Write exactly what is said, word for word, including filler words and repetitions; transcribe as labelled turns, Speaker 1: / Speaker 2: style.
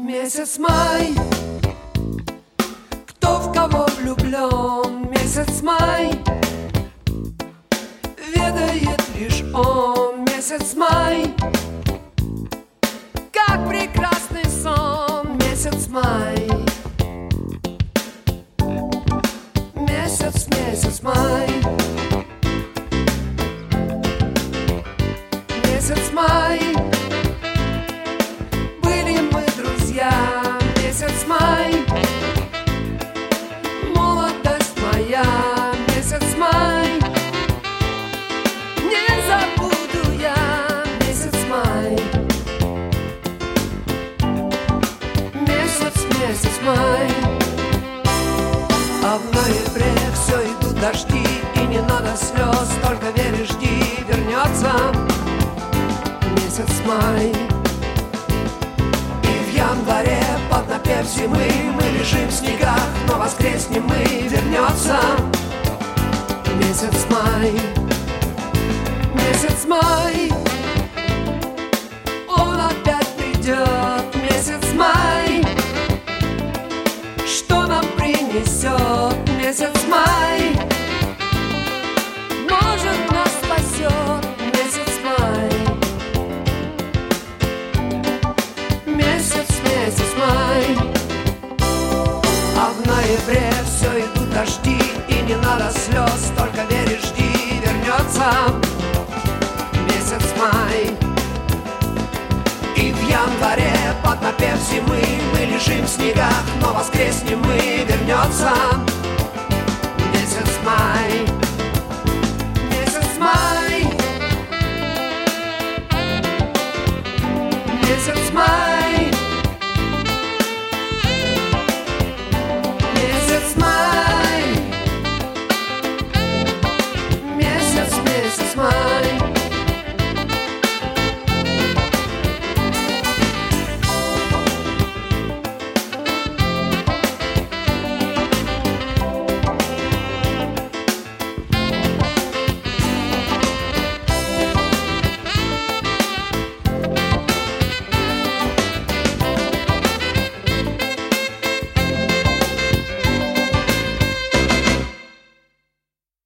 Speaker 1: Месяц май, кто в кого влюблен? Месяц май, ведает лишь он. Месяц май, как прекрасный сон. Месяц май, месяц, месяц май, месяц май. Месяц май, молодость моя. Месяц май, не забуду я. Месяц май, месяц, месяц май. А в ноябре все идут дожди, и не надо слез, только веришь, жди, вернется месяц май. В январе под напев зимы мы лежим в снегах, но воскреснем мы, вернется месяц май. Месяц май, он опять придет. Месяц май, что нам принесет? Месяц май, может, нас спасет. Месяц май, месяц май. А в ноябре все идут дожди, и не надо слез, только веришь, жди, вернется месяц май. И в январе под напев зимы мы лежим в снегах, но воскреснем мы,